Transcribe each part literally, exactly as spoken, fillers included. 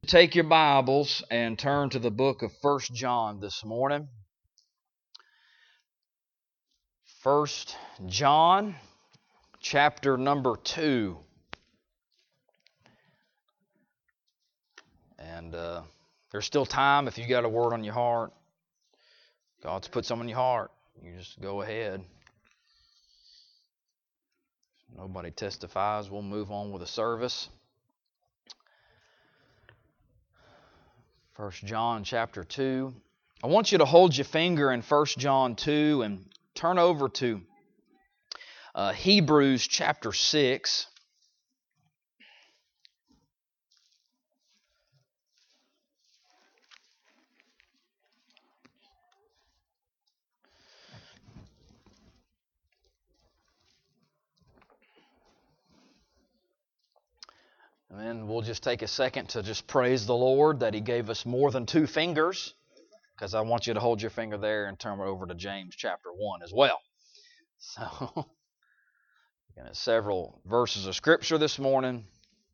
Take your Bibles and turn to the book of First John this morning. First John, chapter number two. And uh, there's still time if you got a word on your heart. God's put some on your heart. You just go ahead. Nobody testifies. We'll move on with the service. First John chapter two. I want you to hold your finger in First John two and turn over to uh, Hebrews chapter six. And then we'll just take a second to just praise the Lord that He gave us more than two fingers, because I want you to hold your finger there and turn over to James chapter one as well. So, we're going to several verses of Scripture this morning.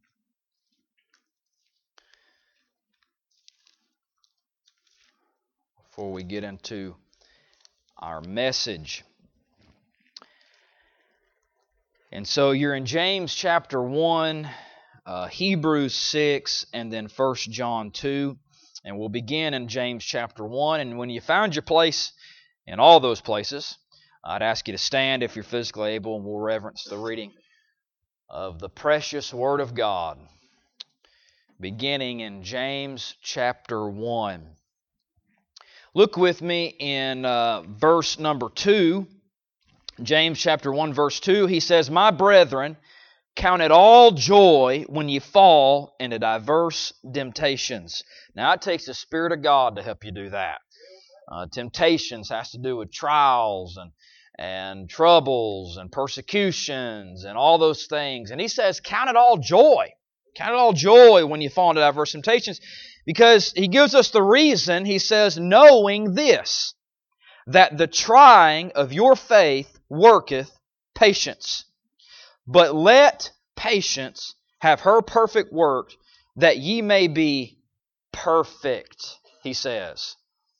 Before we get into our message. And so you're in James chapter one, Uh, Hebrews six, and then First John two. And we'll begin in James chapter one. And when you found your place in all those places, I'd ask you to stand if you're physically able, and we'll reverence the reading of the precious Word of God, beginning in James chapter one. Look with me in uh, verse number two. James chapter one, verse two. He says, "My brethren, count it all joy when you fall into diverse temptations." Now, it takes the Spirit of God to help you do that. Uh, temptations has to do with trials and, and troubles and persecutions and all those things. And he says, count it all joy. Count it all joy when you fall into diverse temptations. Because he gives us the reason. He says, knowing this, that the trying of your faith worketh patience. But let patience have her perfect work, that ye may be perfect, he says.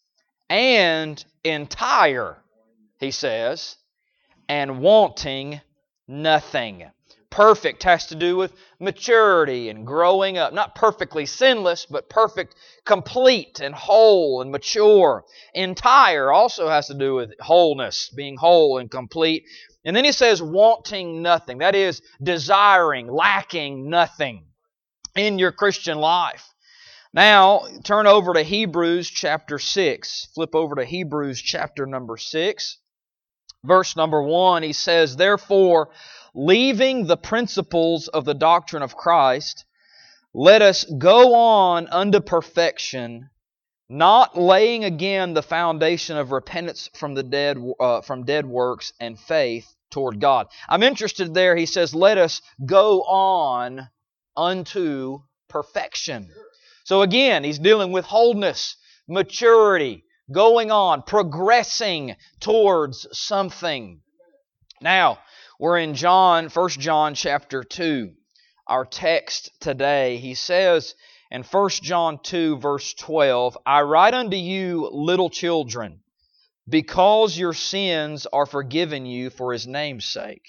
And entire, he says, and wanting nothing. Perfect has to do with maturity and growing up. Not perfectly sinless, but perfect, complete and whole and mature. Entire also has to do with wholeness, being whole and complete. And then he says, wanting nothing. That is, desiring, lacking nothing in your Christian life. Now, turn over to Hebrews chapter six. Flip over to Hebrews chapter number six. Verse number one, he says, "Therefore, leaving the principles of the doctrine of Christ, let us go on unto perfection, not laying again the foundation of repentance from the dead uh, from dead works and faith toward God." I'm interested there. He says, let us go on unto perfection. So again, he's dealing with wholeness, maturity, going on, progressing towards something. Now, we're in John, First John chapter two. Our text today, he says in First John two, verse twelve, "I write unto you, little children, because your sins are forgiven you for His name's sake.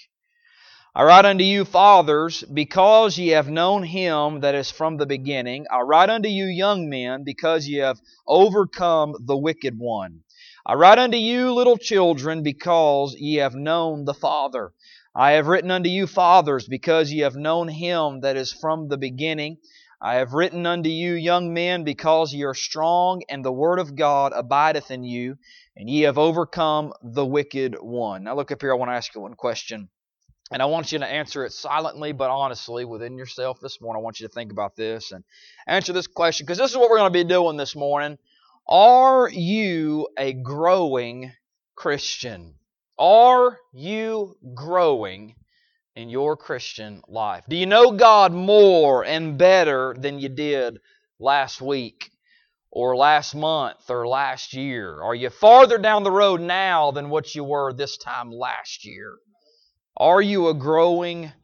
I write unto you, fathers, because ye have known Him that is from the beginning. I write unto you, young men, because ye have overcome the wicked one. I write unto you, little children, because ye have known the Father. I have written unto you, fathers, because ye have known Him that is from the beginning. I have written unto you, young men, because ye are strong, and the Word of God abideth in you, and ye have overcome the wicked one." Now look up here, I want to ask you one question. And I want you to answer it silently, but honestly, within yourself this morning. I want you to think about this and answer this question, because this is what we're going to be doing this morning. Are you a growing Christian? Are you growing in your Christian life? Do you know God more and better than you did last week or last month or last year? Are you farther down the road now than what you were this time last year? Are you a growing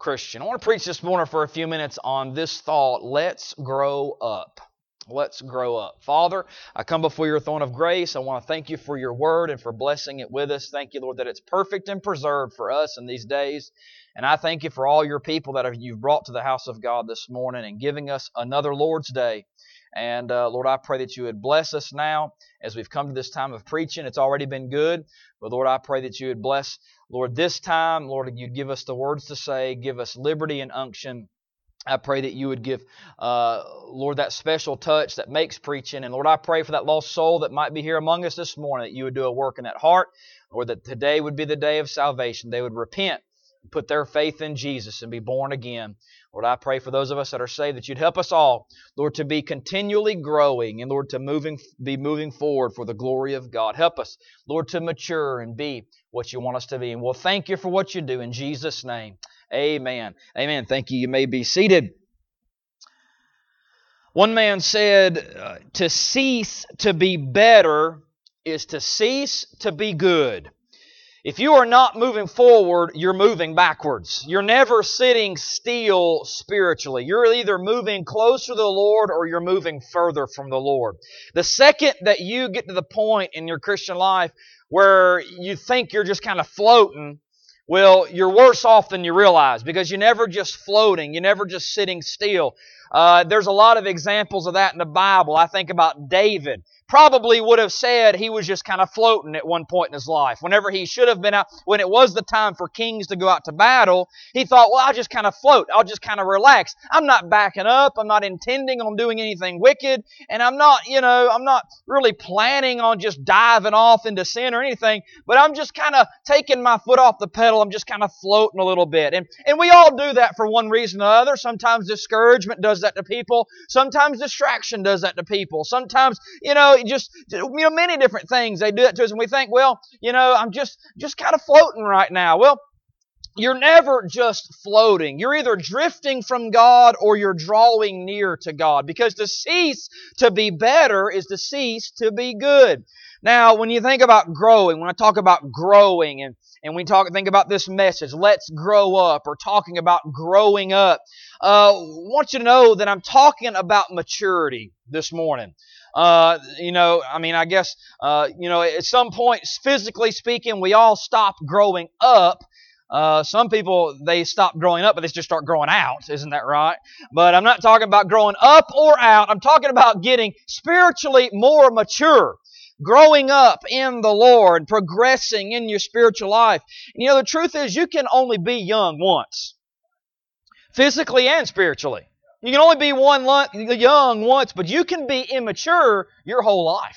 Christian. I want to preach this morning for a few minutes on this thought: let's grow up. Let's grow up. Father, I come before your throne of grace. I want to thank you for your word and for blessing it with us. Thank you, Lord, that it's perfect and preserved for us in these days. And I thank you for all your people that you've brought to the house of God this morning and giving us another Lord's Day. And uh, Lord, I pray that you would bless us now as we've come to this time of preaching. It's already been good. But Lord, I pray that you would bless, Lord, this time. Lord, you'd give us the words to say, give us liberty and unction. I pray that you would give, uh, Lord, that special touch that makes preaching. And Lord, I pray for that lost soul that might be here among us this morning, that you would do a work in that heart, or that today would be the day of salvation. They would repent, put their faith in Jesus, and be born again. Lord, I pray for those of us that are saved that you'd help us all, Lord, to be continually growing and, Lord, to moving, be moving forward for the glory of God. Help us, Lord, to mature and be what you want us to be. And we'll thank you for what you do in Jesus' name. Amen. Amen. Thank you. You may be seated. One man said, uh, to cease to be better is to cease to be good. If you are not moving forward, you're moving backwards. You're never sitting still spiritually. You're either moving closer to the Lord or you're moving further from the Lord. The second that you get to the point in your Christian life where you think you're just kind of floating, well, you're worse off than you realize, because you're never just floating. You're never just sitting still. Uh, there's a lot of examples of that in the Bible. I think about David. Probably would have said he was just kind of floating at one point in his life. Whenever he should have been out, when it was the time for kings to go out to battle, he thought, well, I'll just kind of float. I'll just kind of relax. I'm not backing up. I'm not intending on doing anything wicked. And I'm not, you know, I'm not really planning on just diving off into sin or anything. But I'm just kind of taking my foot off the pedal. I'm just kind of floating a little bit. And, and we all do that for one reason or another. Sometimes discouragement does that to people. Sometimes distraction does that to people. Sometimes, you know, just, you know, many different things. They do it to us and we think, well, you know, I'm just, just kind of floating right now. Well, you're never just floating. You're either drifting from God or you're drawing near to God. Because to cease to be better is to cease to be good. Now, when you think about growing, when I talk about growing and And we talk, think about this message, let's grow up, or talking about growing up. Uh, I want you to know that I'm talking about maturity this morning. Uh, you know, I mean, I guess, uh, you know, at some point, physically speaking, we all stop growing up. Uh, some people, they stop growing up, but they just start growing out. Isn't that right? But I'm not talking about growing up or out. I'm talking about getting spiritually more mature. Growing up in the Lord, progressing in your spiritual life. And you know, the truth is you can only be young once. Physically and spiritually. You can only be one young once, but you can be immature your whole life.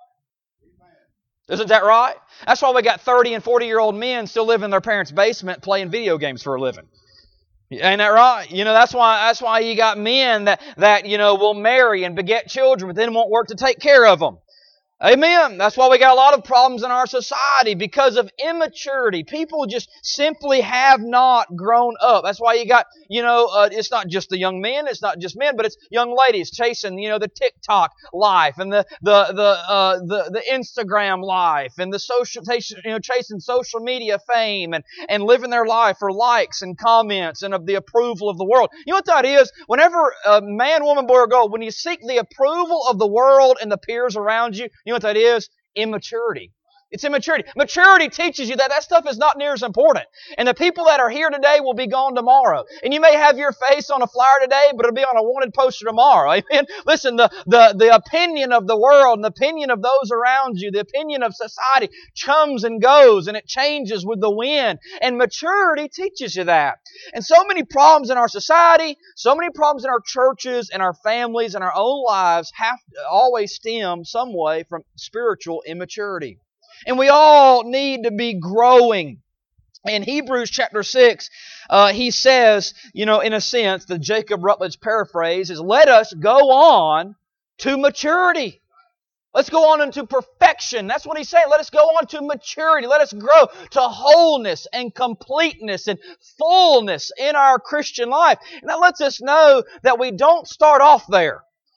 Isn't that right? That's why we got thirty and forty-year-old men still living in their parents' basement playing video games for a living. Ain't that right? You know, that's why that's why you got men that, that you know, will marry and beget children, but then won't work to take care of them. Amen. That's why we got a lot of problems in our society, because of immaturity. People just simply have not grown up. That's why you got, you know, uh, it's not just the young men, it's not just men, but it's young ladies chasing, you know, the TikTok life and the the the uh, the, the Instagram life and the social, you know, chasing social media fame and and living their life for likes and comments and of the approval of the world. You know what that is? Whenever a man, woman, boy, or girl, when you seek the approval of the world and the peers around you, you know what that is? Immaturity. It's immaturity. Maturity teaches you that that stuff is not near as important. And the people that are here today will be gone tomorrow. And you may have your face on a flyer today, but it'll be on a wanted poster tomorrow. Amen? Listen, the, the, the opinion of the world and the opinion of those around you, the opinion of society comes and goes, and it changes with the wind. And maturity teaches you that. And so many problems in our society, so many problems in our churches and our families and our own lives have to always stem some way from spiritual immaturity. And we all need to be growing. In Hebrews chapter six, uh, he says, you know, in a sense, the Jacob Rutledge paraphrase is, let us go on to maturity. Let's go on into perfection. That's what he's saying. Let us go on to maturity. Let us grow to wholeness and completeness and fullness in our Christian life. And that lets us know that we don't start off there.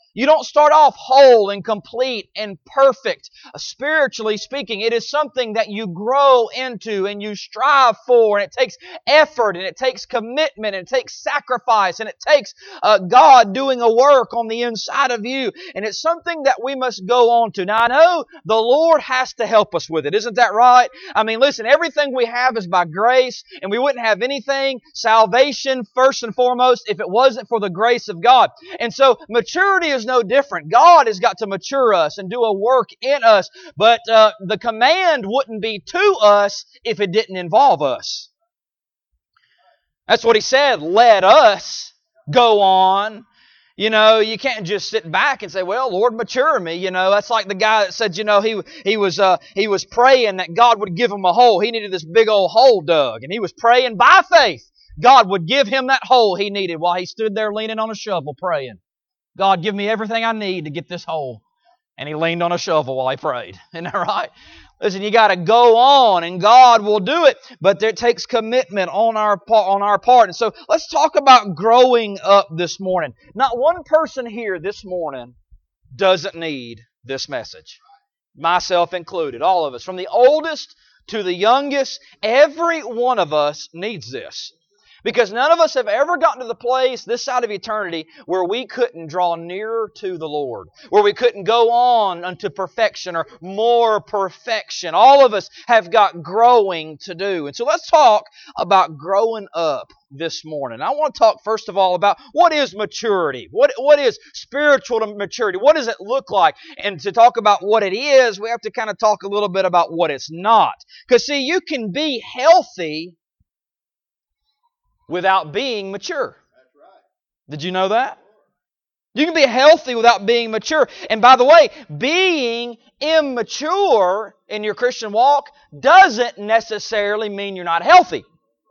You don't start off whole and complete and perfect. Spiritually speaking, it is something that you grow into and you strive for, and it takes effort, and it takes commitment, and it takes sacrifice, and it takes uh, God doing a work on the inside of you. And it's something that we must go on to. Now, I know the Lord has to help us with it. Isn't that right? I mean, listen, everything we have is by grace, and we wouldn't have anything, salvation first and foremost, if it wasn't for the grace of God. And so maturity is no different. God has got to mature us and do a work in us, but uh, the command wouldn't be to us if it didn't involve us. That's what He said, let us go on. You know, you can't just sit back and say, well, Lord, mature me. You know, that's like the guy that said, you know, he he was uh, he was praying that God would give him a hole. He needed this big old hole dug, and he was praying by faith God would give him that hole he needed while he stood there leaning on a shovel praying. God, give me everything I need to get this hole. And he leaned on a shovel while he prayed. Isn't that right? Listen, you got to go on, and God will do it, but it takes commitment on our part, on our part. And so let's talk about growing up this morning. Not one person here this morning doesn't need this message. Myself included, all of us. From the oldest to the youngest, every one of us needs this. Because none of us have ever gotten to the place this side of eternity where we couldn't draw nearer to the Lord, where we couldn't go on unto perfection or more perfection. All of us have got growing to do. And so let's talk about growing up this morning. I want to talk first of all about what is maturity? What, what is spiritual maturity? What does it look like? And to talk about what it is, we have to kind of talk a little bit about what it's not. Because see, you can be healthy without being mature. That's right. Did you know that? You can be healthy without being mature. And by the way, being immature in your Christian walk doesn't necessarily mean you're not healthy.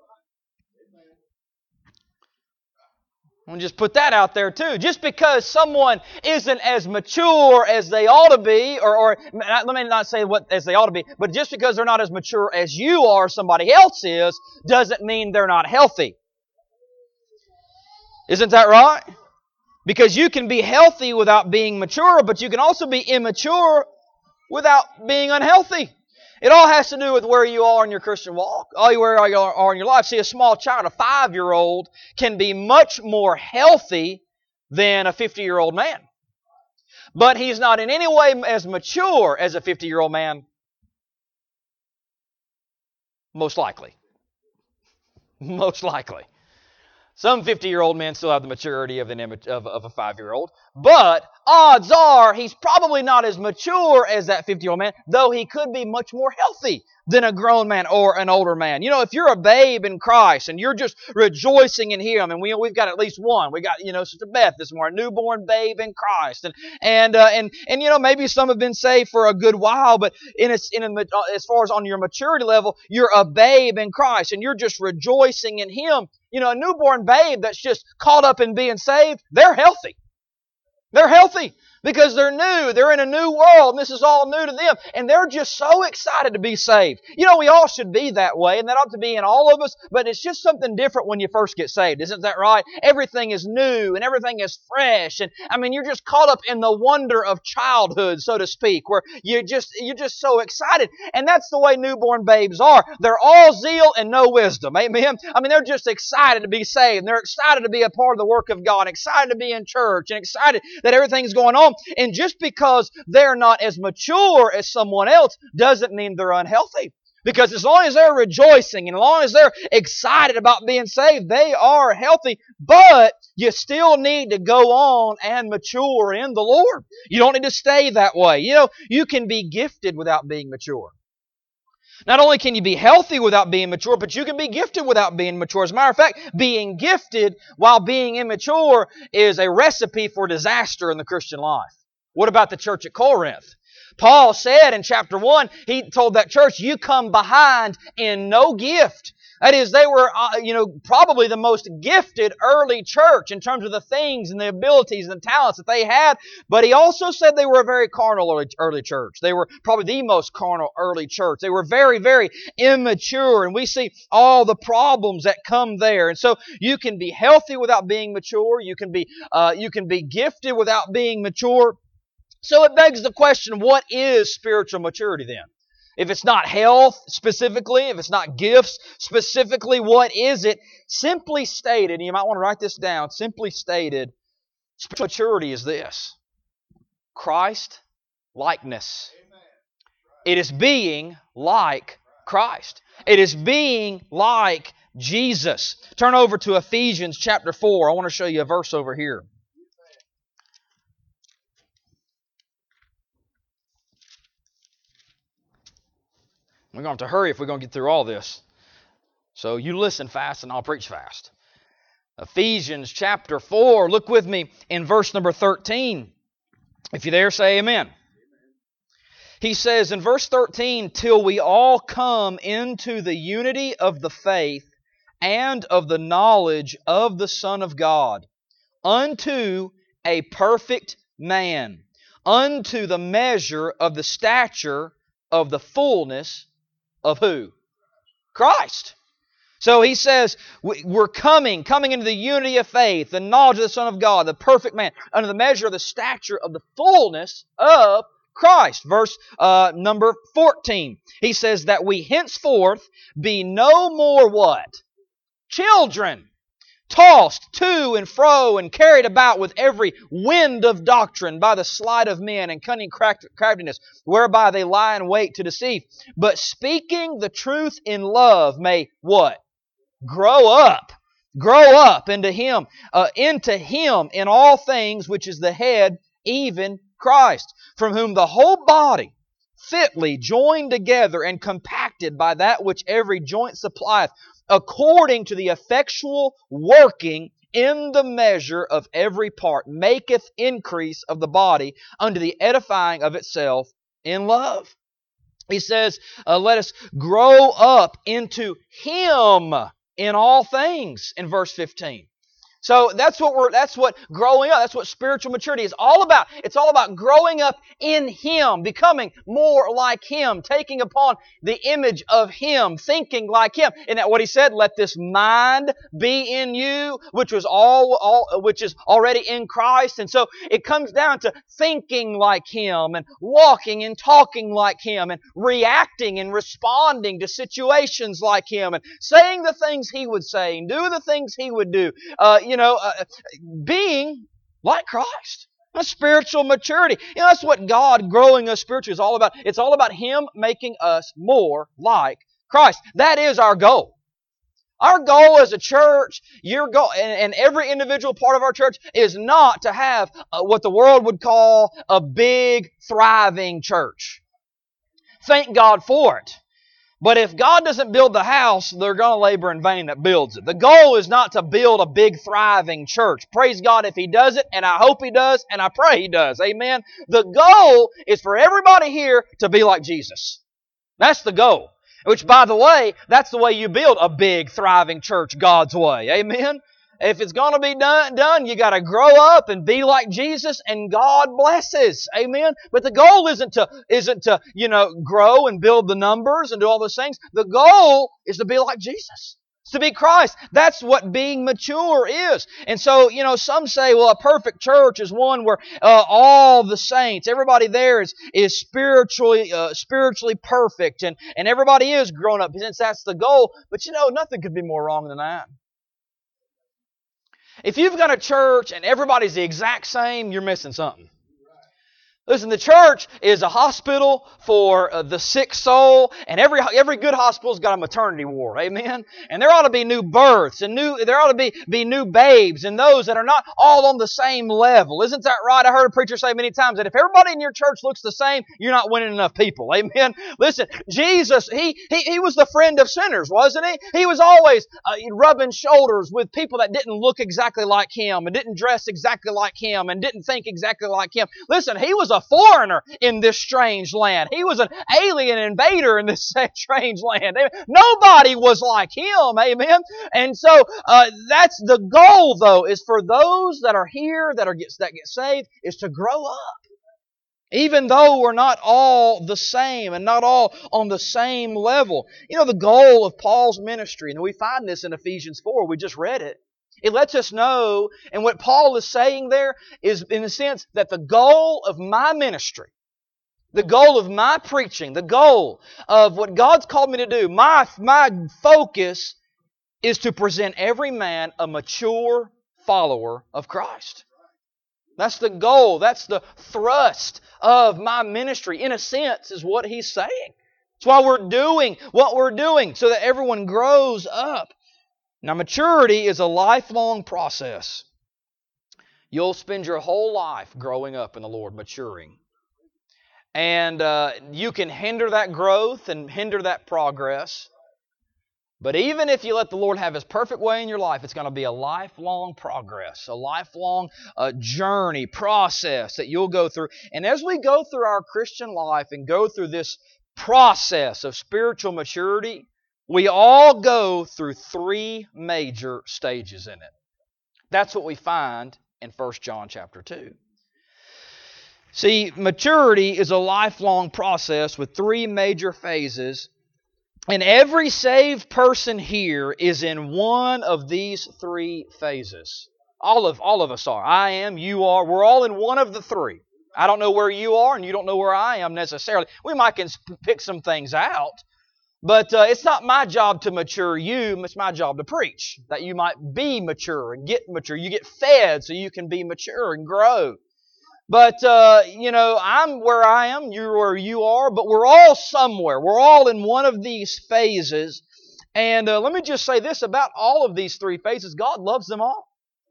I'm going to just put that out there too. Just because someone isn't as mature as they ought to be, or, or let me not say what as they ought to be, but just because they're not as mature as you are, or somebody else is, doesn't mean they're not healthy. Isn't that right? Because you can be healthy without being mature, but you can also be immature without being unhealthy. It all has to do with where you are in your Christian walk, all where you are in your life. See, a small child, a five-year-old, can be much more healthy than a fifty-year-old man. But he's not in any way as mature as a fifty-year-old man, most likely. Most likely. Some fifty-year-old men still have the maturity of, an image, of, of a five-year-old. But odds are he's probably not as mature as that fifty-year-old man, though he could be much more healthy than a grown man or an older man. You know, if you're a babe in Christ and you're just rejoicing in Him, and we, we've got at least one. We got, you know, Sister Beth this morning, a newborn babe in Christ. And, and, uh, and, and you know, maybe some have been saved for a good while, but in, a, in a, as far as on your maturity level, you're a babe in Christ and you're just rejoicing in Him. You know, a newborn babe that's just caught up in being saved, they're healthy. They're healthy because they're new. They're in a new world, and this is all new to them. And they're just so excited to be saved. You know, we all should be that way, and that ought to be in all of us, but it's just something different when you first get saved. Isn't that right? Everything is new, and everything is fresh. And, I mean, you're just caught up in the wonder of childhood, so to speak, where you're just, you're just so excited. And that's the way newborn babes are. They're all zeal and no wisdom. Amen? I mean, they're just excited to be saved, and they're excited to be a part of the work of God, excited to be in church, and excited that everything's going on. And just because they're not as mature as someone else doesn't mean they're unhealthy. Because as long as they're rejoicing and as long as they're excited about being saved, they are healthy. But you still need to go on and mature in the Lord. You don't need to stay that way. You know, you can be gifted without being mature. Not only can you be healthy without being mature, but you can be gifted without being mature. As a matter of fact, being gifted while being immature is a recipe for disaster in the Christian life. What about the church at Corinth? Paul said in chapter one, he told that church, you come behind in no gift, That is, they were, uh, you know, probably the most gifted early church in terms of the things and the abilities and the talents that they had. But he also said they were a very carnal early, early church. They were probably the most carnal early church. They were very, very immature. And we see all the problems that come there. And so you can be healthy without being mature. You can be, uh, you can be gifted without being mature. So it begs the question, what is spiritual maturity then? If it's not health specifically, if it's not gifts specifically, what is it? Simply stated, and you might want to write this down, simply stated, spiritual maturity is this: Christ likeness. It is being like Christ. It is being like Jesus. Turn over to Ephesians chapter four. I want to show you a verse over here. We're going to have to hurry if we're going to get through all this. So you listen fast and I'll preach fast. Ephesians chapter four. Look with me in verse number thirteen. If you're there, say amen. He says in verse thirteen, till we all come into the unity of the faith and of the knowledge of the Son of God, unto a perfect man, unto the measure of the stature of the fullness of who? Christ. So he says, we're coming, coming into the unity of faith, the knowledge of the Son of God, the perfect man, under the measure of the stature of the fullness of Christ. Verse uh, number fourteen. He says that we henceforth be no more what? Children, tossed to and fro and carried about with every wind of doctrine by the sleight of men and cunning craftiness, whereby they lie in wait to deceive. But speaking the truth in love may what? Grow up. Grow up into Him, uh, into Him in all things, which is the head, even Christ, from whom the whole body, fitly joined together and compacted by that which every joint supplieth, according to the effectual working in the measure of every part, maketh increase of the body unto the edifying of itself in love. He says, uh, let us grow up into Him in all things, in verse fifteen. So that's what we're that's what growing up, that's what spiritual maturity is all about. It's all about growing up in Him, becoming more like Him, taking upon the image of Him, thinking like Him. Isn't that what He said? Let this mind be in you, which was all, all which is already in Christ. And so it comes down to thinking like Him and walking and talking like Him and reacting and responding to situations like Him and saying the things He would say and doing the things He would do. Uh, You know, uh, being like Christ. That's spiritual maturity. You know, that's what God growing us spiritually is all about. It's all about Him making us more like Christ. That is our goal. Our goal as a church, your goal, and, and every individual part of our church, is not to have uh, what the world would call a big, thriving church. Thank God for it. But if God doesn't build the house, they're going to labor in vain that builds it. The goal is not to build a big, thriving church. Praise God if He does it, and I hope He does, and I pray He does. Amen? The goal is for everybody here to be like Jesus. That's the goal. Which, by the way, that's the way you build a big, thriving church God's way. Amen? If it's going to be done, done, you got to grow up and be like Jesus, and God blesses. Amen? But the goal isn't to, isn't to, you know, grow and build the numbers and do all those things. The goal is to be like Jesus. It's to be Christ. That's what being mature is. And so, you know, some say, well, a perfect church is one where uh, all the saints, everybody there is, is spiritually, uh, spiritually perfect, and, and everybody is grown up, since that's the goal. But you know, nothing could be more wrong than that. If you've got a church and everybody's the exact same, you're missing something. Listen, the church is a hospital for uh, the sick soul, and every every good hospital's got a maternity ward, amen? And there ought to be new births, and new there ought to be, be new babes, and those that are not all on the same level. Isn't that right? I heard a preacher say many times that if everybody in your church looks the same, you're not winning enough people, amen? Listen, Jesus, He He, he was the friend of sinners, wasn't He? He was always uh, rubbing shoulders with people that didn't look exactly like Him, and didn't dress exactly like Him, and didn't think exactly like Him. Listen, He was a a foreigner in this strange land. He was an alien invader in this strange land. Nobody was like him, amen? And so uh, that's the goal, though, is for those that are here, that, are get, that get saved, is to grow up. Even though we're not all the same and not all on the same level. You know, the goal of Paul's ministry, and we find this in Ephesians four, we just read it. It lets us know, and what Paul is saying there is in the sense that the goal of my ministry, the goal of my preaching, the goal of what God's called me to do, my, my focus is to present every man a mature follower of Christ. That's the goal. That's the thrust of my ministry, in a sense, is what he's saying. That's why we're doing what we're doing, so that everyone grows up. Now, maturity is a lifelong process. You'll spend your whole life growing up in the Lord, maturing. And uh, you can hinder that growth and hinder that progress. But even if you let the Lord have His perfect way in your life, it's going to be a lifelong progress, a lifelong uh, journey, process that you'll go through. And as we go through our Christian life and go through this process of spiritual maturity, we all go through three major stages in it. That's what we find in First John chapter two. See, maturity is a lifelong process with three major phases. And every saved person here is in one of these three phases. All of, all of us are. I am, you are. We're all in one of the three. I don't know where you are, and you don't know where I am necessarily. We might can pick some things out, but uh, it's not my job to mature you. It's my job to preach, that you might be mature and get mature. You get fed so you can be mature and grow. But, uh, you know, I'm where I am, you're where you are, but we're all somewhere. We're all in one of these phases. And uh, let me just say this about all of these three phases. God loves them all.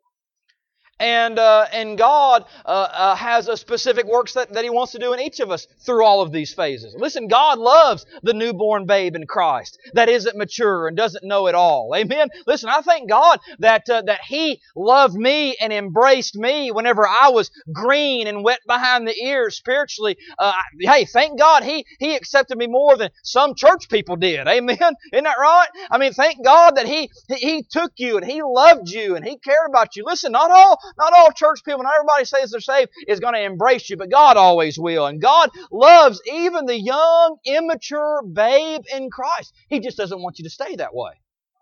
And uh, and God uh, uh, has a specific works that, that He wants to do in each of us through all of these phases. Listen, God loves the newborn babe in Christ that isn't mature and doesn't know it all. Amen? Listen, I thank God that uh, that He loved me and embraced me whenever I was green and wet behind the ears spiritually. Uh, hey, thank God He He accepted me more than some church people did. Amen? Isn't that right? I mean, thank God that He He, he took you and He loved you and He cared about you. Listen, not all Not all church people, not everybody says they're saved, is going to embrace you, but God always will. And God loves even the young, immature babe in Christ. He just doesn't want you to stay that way.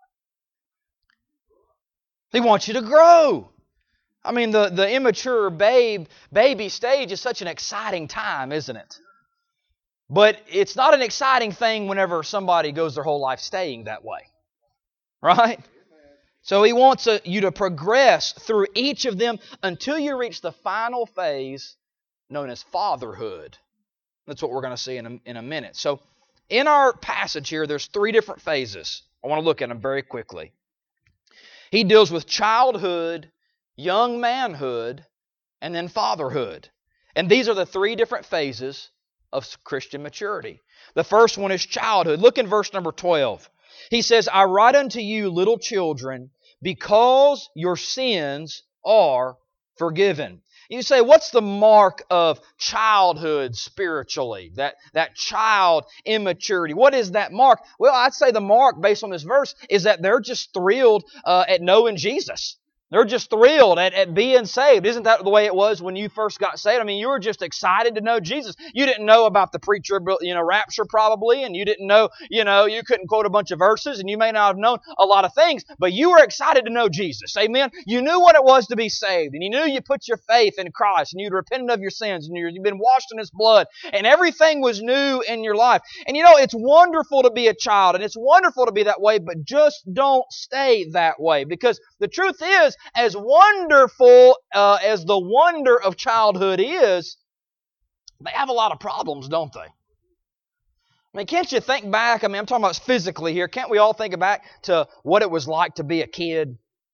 He wants you to grow. I mean, the, the immature babe, baby stage is such an exciting time, isn't it? But it's not an exciting thing whenever somebody goes their whole life staying that way. Right? So He wants a, you to progress through each of them until you reach the final phase known as fatherhood. That's what we're going to see in a, in a minute. So in our passage here, there's three different phases. I want to look at them very quickly. He deals with childhood, young manhood, and then fatherhood. And these are the three different phases of Christian maturity. The first one is childhood. Look in verse number twelve. He says, I write unto you, little children, because your sins are forgiven. You say, what's the mark of childhood spiritually? That, that child immaturity. What is that mark? Well, I'd say the mark, based on this verse, is that they're just thrilled uh, at knowing Jesus. They're just thrilled at, at being saved. Isn't that the way it was when you first got saved? I mean, you were just excited to know Jesus. You didn't know about the preacher, you know, rapture probably, and you didn't know, you know, you couldn't quote a bunch of verses, and you may not have known a lot of things, but you were excited to know Jesus. Amen? You knew what it was to be saved, and you knew you put your faith in Christ, and you'd repented of your sins, and you've been washed in His blood, and everything was new in your life. And you know, it's wonderful to be a child, and it's wonderful to be that way, but just don't stay that way, because the truth is, as wonderful uh, as the wonder of childhood is, they have a lot of problems, don't they? I mean, can't you think back? I mean, I'm talking about physically here. Can't we all think back to what it was like to be a kid?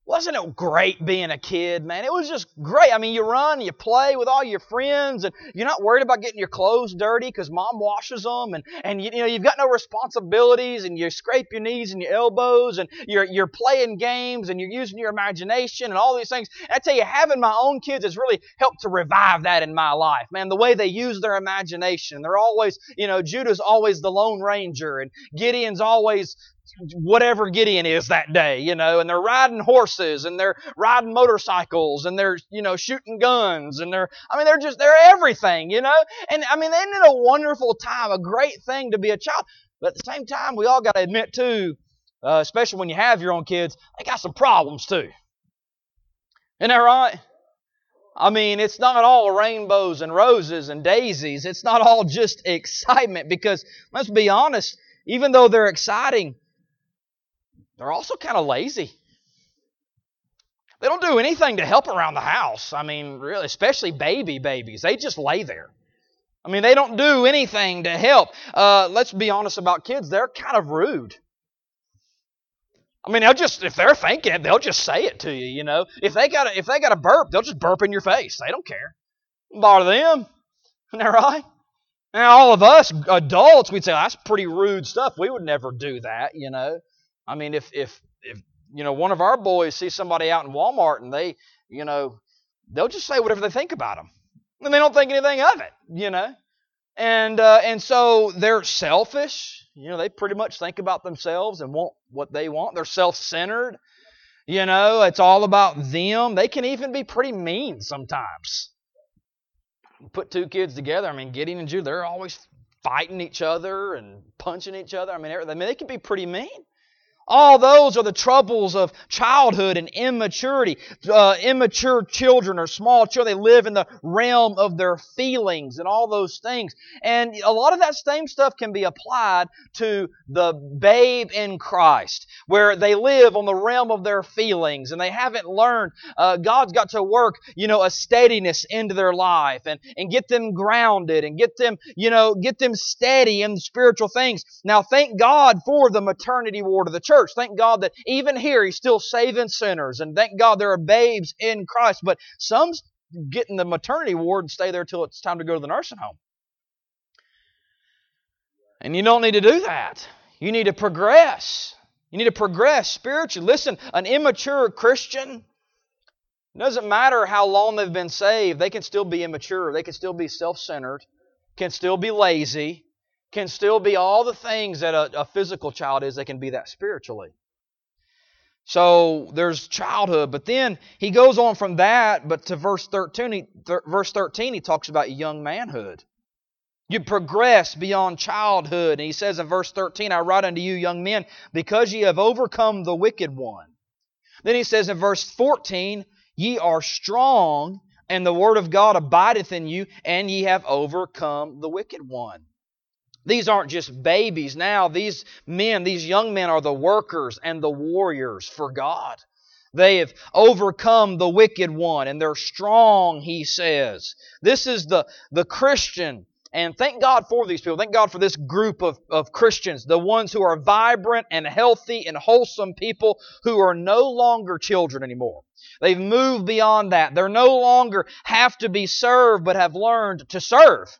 Wasn't it great being a kid, man? It was just great. I mean, you run, you play with all your friends, and you're not worried about getting your clothes dirty because mom washes them, and, and you, you know, you've got no responsibilities, and you scrape your knees and your elbows, and you're you're playing games, and you're using your imagination, and all these things. And I tell you, having my own kids has really helped to revive that in my life, man. The way they use their imagination. They're always, you know, Judah's always the Lone Ranger, and Gideon's always whatever Gideon is that day, you know, and they're riding horses, and they're riding motorcycles, and they're, you know, shooting guns, and they're, I mean, they're just, they're everything, you know, and I mean, isn't it a wonderful time, a great thing to be a child? But at the same time, we all got to admit too, uh, especially when you have your own kids, they got some problems too. Isn't that right? I mean, it's not all rainbows and roses and daisies. It's not all just excitement, because let's be honest, even though they're exciting, they're also kind of lazy. They don't do anything to help around the house. I mean, really, especially baby babies. They just lay there. I mean, they don't do anything to help. Uh, let's be honest about kids. They're kind of rude. I mean, they'll just, if they're thinking, they'll just say it to you, you know. If they got a, if they got a burp, they'll just burp in your face. They don't care. Don't bother them. Isn't that right? Now, all of us adults, we'd say, oh, that's pretty rude stuff. We would never do that, you know. I mean, if, if, if, you know, one of our boys sees somebody out in Walmart and they, you know, they'll just say whatever they think about them. And they don't think anything of it, you know. And, uh, and so they're selfish. You know, they pretty much think about themselves and want what they want. They're self-centered. You know, it's all about them. They can even be pretty mean sometimes. Put two kids together, I mean, Gideon and Judah, they're always fighting each other and punching each other. I mean, I mean, they can be pretty mean. All those are the troubles of childhood and immaturity. Uh, immature children or small children, they live in the realm of their feelings and all those things. And a lot of that same stuff can be applied to the babe in Christ, where they live on the realm of their feelings and they haven't learned. Uh, God's got to work, you know, a steadiness into their life and, and get them grounded and get them, you know, get them steady in the spiritual things. Now, thank God for the maternity ward of the church. Thank God that even here He's still saving sinners, and thank God there are babes in Christ. But some get in the maternity ward and stay there till it's time to go to the nursing home. And you don't need to do that. You need to progress. You need to progress spiritually. Listen, an immature Christian, it doesn't matter how long they've been saved, they can still be immature. They can still be self-centered, can still be lazy, can still be all the things that a, a physical child is. They can be that spiritually. So there's childhood, but then he goes on from that, but to verse thirteen, he, th- verse thirteen, he talks about young manhood. You progress beyond childhood. And he says in verse thirteen, I write unto you, young men, because ye have overcome the wicked one. Then he says in verse fourteen, ye are strong, and the word of God abideth in you, and ye have overcome the wicked one. These aren't just babies now. These men, these young men are the workers and the warriors for God. They have overcome the wicked one, and they're strong, he says. This is the, the Christian. And thank God for these people. Thank God for this group of, of Christians, the ones who are vibrant and healthy and wholesome people who are no longer children anymore. They've moved beyond that. They're no longer have to be served, but have learned to serve.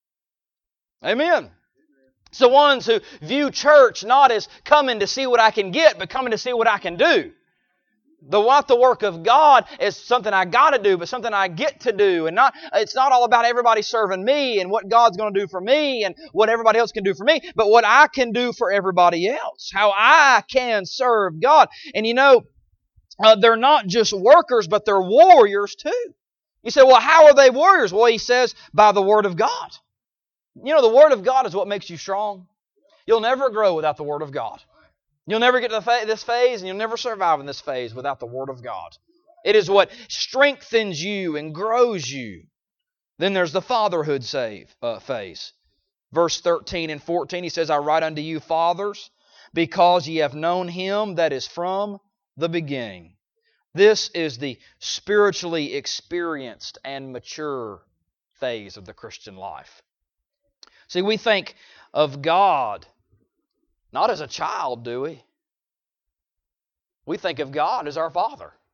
Amen. It's the ones who view church not as coming to see what I can get, but coming to see what I can do. The what the work of God is something I got to do, but something I get to do. And not it's not all about everybody serving me and what God's going to do for me and what everybody else can do for me, but what I can do for everybody else. How I can serve God. And you know, uh, they're not just workers, but they're warriors too. You say, well, how are they warriors? Well, he says, by the Word of God. You know, the Word of God is what makes you strong. You'll never grow without the Word of God. You'll never get to this phase, and you'll never survive in this phase without the Word of God. It is what strengthens you and grows you. Then there's the fatherhood save, uh, phase. Verse thirteen and fourteen, he says, I write unto you, fathers, because ye have known Him that is from the beginning. This is the spiritually experienced and mature phase of the Christian life. See, we think of God not as a child, do we? We think of God as our Father.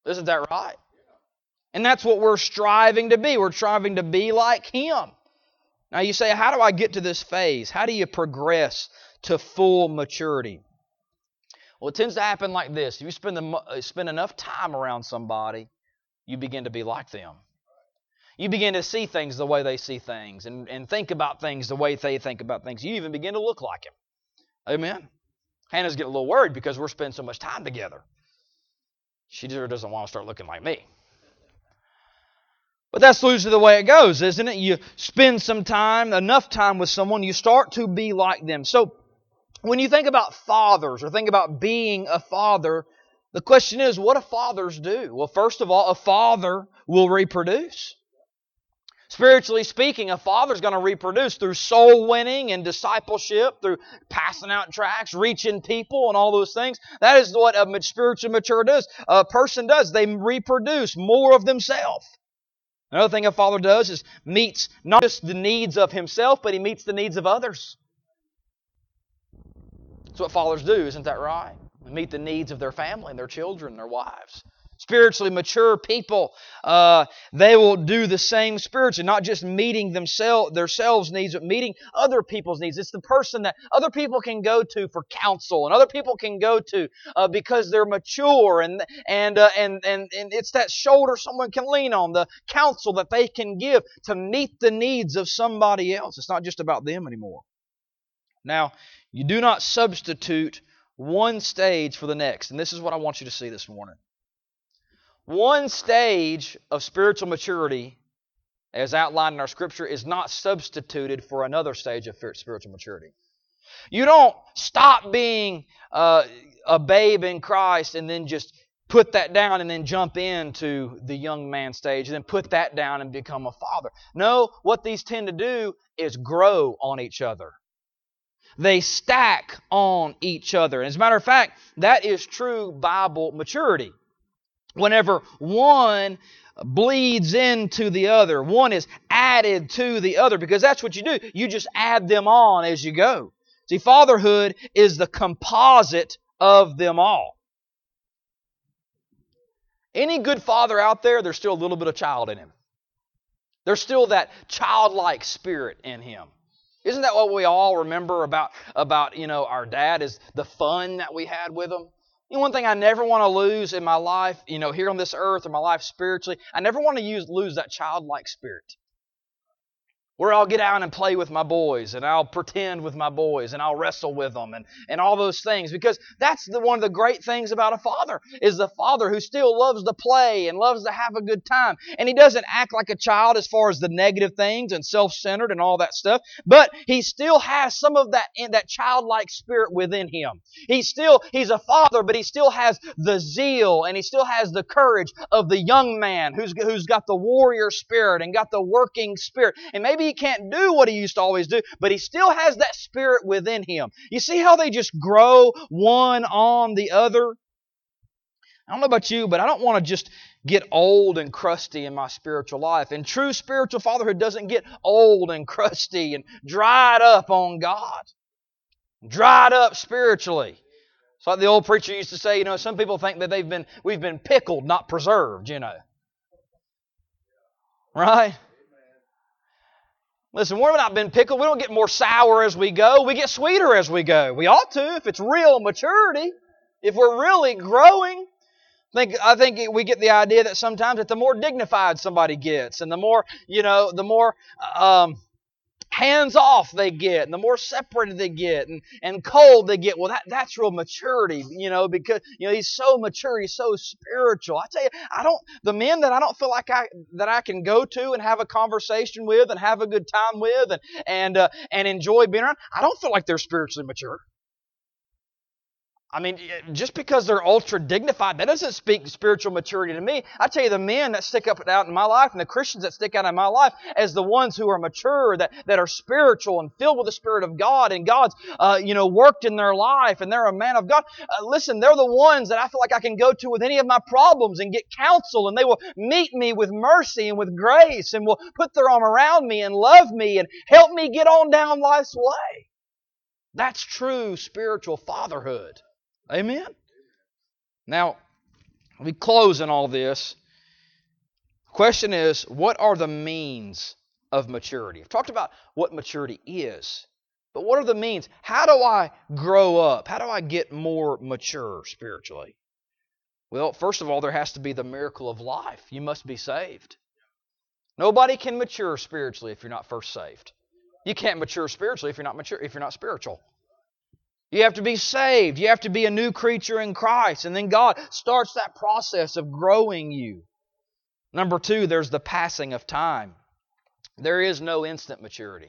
Isn't that right? And that's what we're striving to be. We're striving to be like Him. Now you say, how do I get to this phase? How do you progress to full maturity? Well, it tends to happen like this. If you spend, the, spend enough time around somebody, you begin to be like them. You begin to see things the way they see things and, and think about things the way they think about things. You even begin to look like Him. Amen? Hannah's getting a little worried because we're spending so much time together. She sure doesn't want to start looking like me. But that's usually the way it goes, isn't it? You spend some time, enough time with someone, you start to be like them. So when you think about fathers or think about being a father, the question is, what do fathers do? Well, first of all, a father will reproduce. Spiritually speaking, a father's going to reproduce through soul winning and discipleship, through passing out tracts, reaching people, and all those things. That is what a spiritual mature does. A person does. They reproduce more of themselves. Another thing a father does is meets not just the needs of himself, but he meets the needs of others. That's what fathers do, isn't that right? They meet the needs of their family and their children, their wives. Spiritually mature people, uh, they will do the same spiritually, not just meeting themselves, their selves needs, but meeting other people's needs. It's the person that other people can go to for counsel, and other people can go to uh, because they're mature, and and uh, and and and it's that shoulder someone can lean on, the counsel that they can give to meet the needs of somebody else. It's not just about them anymore. Now, you do not substitute one stage for the next, and this is what I want you to see this morning. One stage of spiritual maturity, as outlined in our Scripture, is not substituted for another stage of spiritual maturity. You don't stop being uh, a babe in Christ and then just put that down and then jump into the young man stage and then put that down and become a father. No, what these tend to do is grow on each other. They stack on each other. As a matter of fact, that is true Bible maturity. Whenever one bleeds into the other, one is added to the other, because that's what you do. You just add them on as you go. See, fatherhood is the composite of them all. Any good father out there, there's still a little bit of child in him. There's still that childlike spirit in him. Isn't that what we all remember about, about you know, our dad, is the fun that we had with him? You know, one thing I never want to lose in my life, you know, here on this earth or my life spiritually, I never want to use, lose that childlike spirit. Where I'll get out and play with my boys, and I'll pretend with my boys, and I'll wrestle with them, and, and all those things. Because that's the, one of the great things about a father, is the father who still loves to play and loves to have a good time. And he doesn't act like a child as far as the negative things and self-centered and all that stuff, but he still has some of that, that childlike spirit within him. He's still, he's a father, but he still has the zeal, and he still has the courage of the young man who's, who's got the warrior spirit and got the working spirit. And maybe he can't do what he used to always do, but he still has that spirit within him. You see how they just grow one on the other? I don't know about you, but I don't want to just get old and crusty in my spiritual life. And true spiritual fatherhood doesn't get old and crusty and dried up on God. Dried up spiritually. It's like the old preacher used to say, you know, some people think that they've been, we've been pickled, not preserved, you know. Right? Listen, we've not been pickled. We don't get more sour as we go. We get sweeter as we go. We ought to if it's real maturity. If we're really growing. I think, I think we get the idea that sometimes that the more dignified somebody gets and the more, you know, the more um, hands-off they get and the more separated they get and, and cold they get, well, that, that's real maturity, you know, because, you know, he's so mature, he's so spiritual. I tell you, I don't, the men that I don't feel like I, that I can go to and have a conversation with and have a good time with and, and, uh, and enjoy being around, I don't feel like they're spiritually mature. I mean, just because they're ultra dignified, that doesn't speak spiritual maturity to me. I tell you, the men that stick up out in my life and the Christians that stick out in my life as the ones who are mature, that, that are spiritual and filled with the Spirit of God, and God's, uh, you know, worked in their life, and they're a man of God. Uh, listen, they're the ones that I feel like I can go to with any of my problems and get counsel, and they will meet me with mercy and with grace, and will put their arm around me and love me and help me get on down life's way. That's true spiritual fatherhood. Amen? Now, We close in all this. The question is, what are the means of maturity? I've talked about what maturity is, but what are the means? How do I grow up? How do I get more mature spiritually? Well, first of all, there has to be the miracle of life. You must be saved. Nobody can mature spiritually if you're not first saved. You can't mature spiritually if you're not mature if you're not spiritual. You have to be saved. You have to be a new creature in Christ. And then God starts that process of growing you. Number two, there's the passing of time. There is no instant maturity.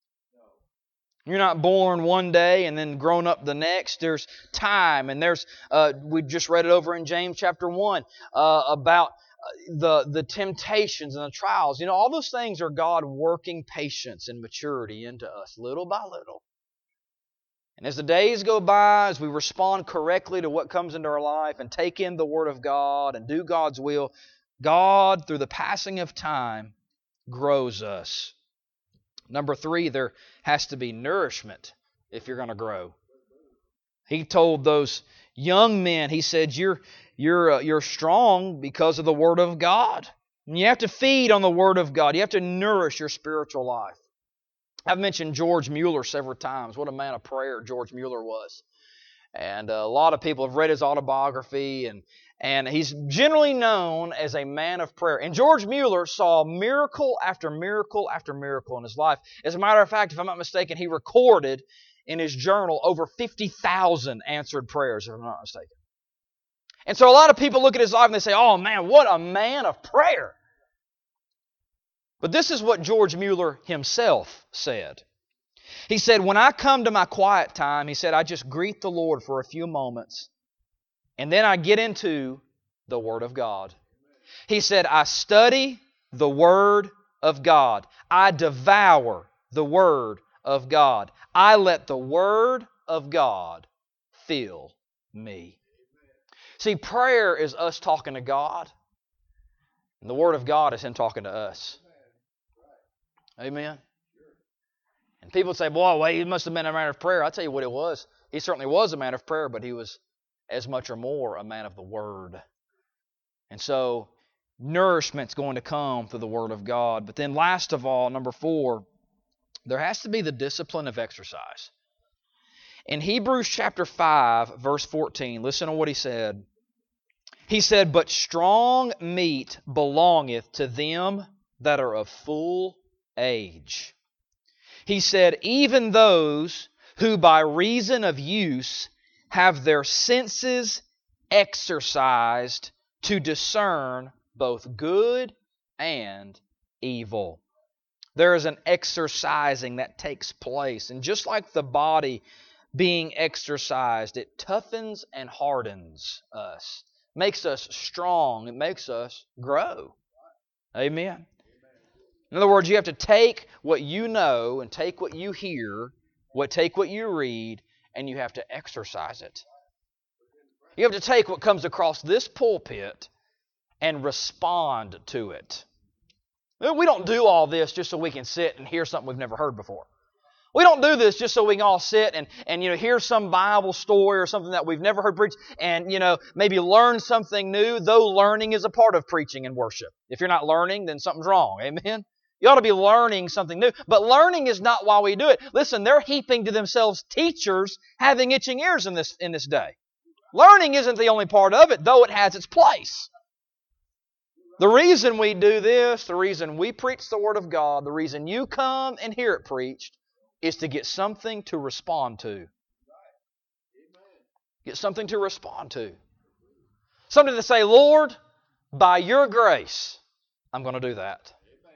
You're not born one day and then grown up the next. There's time, and there's uh, we just read it over in James chapter one uh, about the the temptations and the trials. You know, all those things are God working patience and maturity into us, little by little. And as the days go by, as we respond correctly to what comes into our life and take in the Word of God and do God's will, God, through the passing of time, grows us. Number three, there has to be nourishment if you're going to grow. He told those young men, he said, you're, you're, uh, you're strong because of the Word of God. And you have to feed on the Word of God. You have to nourish your spiritual life. I've mentioned George Mueller several times. What a man of prayer George Mueller was. And a lot of people have read his autobiography, and, and he's generally known as a man of prayer. And George Mueller saw miracle after miracle after miracle in his life. As a matter of fact, if I'm not mistaken, he recorded in his journal over fifty thousand answered prayers, if I'm not mistaken. And so a lot of people look at his life and they say, oh man, what a man of prayer. But this is what George Mueller himself said. He said, when I come to my quiet time, he said, I just greet the Lord for a few moments, and then I get into the Word of God. He said, I study the Word of God. I devour the Word of God. I let the Word of God fill me. See, prayer is us talking to God, and the Word of God is Him talking to us. Amen. And people say, boy, well, he must have been a man of prayer. I'll tell you what it was. He certainly was a man of prayer, but he was as much or more a man of the Word. And so, nourishment's going to come through the Word of God. But then last of all, number four, there has to be the discipline of exercise. In Hebrews chapter five, verse fourteen, listen to what he said. He said, but strong meat belongeth to them that are of full age. He said, even those who by reason of use have their senses exercised to discern both good and evil. There is an exercising that takes place. And just like the body being exercised, it toughens and hardens us, makes us strong, it makes us grow. Amen. In other words, you have to take what you know and take what you hear, what take what you read, and you have to exercise it. You have to take what comes across this pulpit and respond to it. We don't do all this just so we can sit and hear something we've never heard before. We don't do this just so we can all sit and, and you know hear some Bible story or something that we've never heard preached and you know maybe learn something new, though learning is a part of preaching and worship. If you're not learning, then something's wrong. Amen? You ought to be learning something new. But learning is not why we do it. Listen, they're heaping to themselves teachers having itching ears in this, in this day. Learning isn't the only part of it, though it has its place. The reason we do this, the reason we preach the Word of God, the reason you come and hear it preached, is to get something to respond to. Get something to respond to. Something to say, Lord, by your grace, I'm going to do that.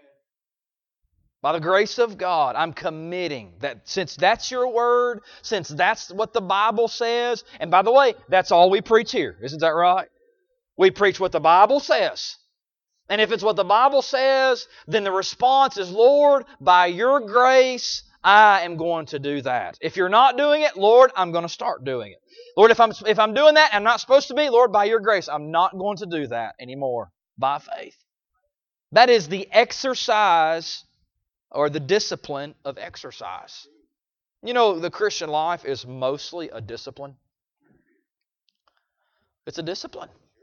By the grace of God, I'm committing that since that's your word, since that's what the Bible says, and by the way, that's all we preach here. Isn't that right? We preach what the Bible says. And if it's what the Bible says, then the response is, Lord, by your grace, I am going to do that. If you're not doing it, Lord, I'm going to start doing it. Lord, if I'm if I'm doing that, I'm not supposed to be, Lord, by your grace, I'm not going to do that anymore by faith. That is the exercise or the discipline of exercise. You know, the Christian life is mostly a discipline. It's a discipline.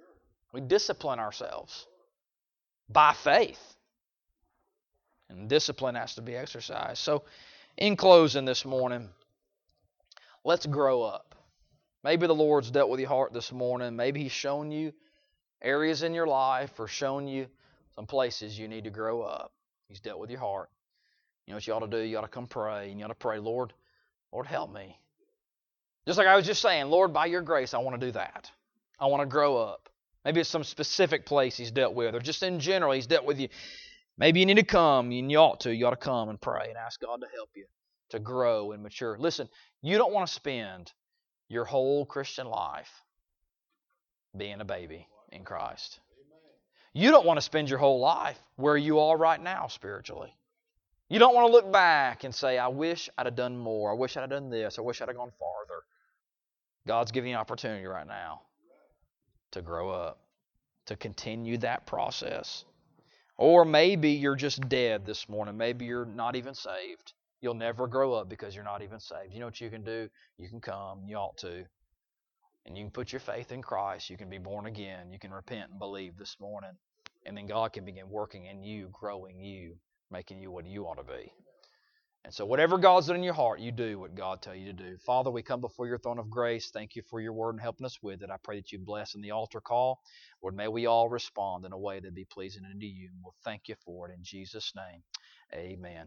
We discipline ourselves by faith. And discipline has to be exercised. So, in closing this morning, let's grow up. Maybe the Lord's dealt with your heart this morning. Maybe He's shown you areas in your life or shown you some places you need to grow up. He's dealt with your heart. You know what you ought to do? You ought to come pray. And you ought to pray, Lord, Lord, help me. Just like I was just saying, Lord, by your grace, I want to do that. I want to grow up. Maybe it's some specific place He's dealt with, or just in general, He's dealt with you. Maybe you need to come, and you ought to. You ought to come and pray and ask God to help you to grow and mature. Listen, you don't want to spend your whole Christian life being a baby in Christ. You don't want to spend your whole life where you are right now spiritually. You don't want to look back and say, I wish I'd have done more. I wish I'd have done this. I wish I'd have gone farther. God's giving you an opportunity right now to grow up, to continue that process. Or maybe you're just dead this morning. Maybe you're not even saved. You'll never grow up because you're not even saved. You know what you can do? You can come. You ought to. And you can put your faith in Christ. You can be born again. You can repent and believe this morning. And then God can begin working in you, growing you, making you what you ought to be. And so whatever God's done in your heart, you do what God tells you to do. Father, we come before your throne of grace. Thank you for your word and helping us with it. I pray that you bless in the altar call. Lord, may we all respond in a way that be pleasing unto you. And we'll thank you for it in Jesus' name. Amen.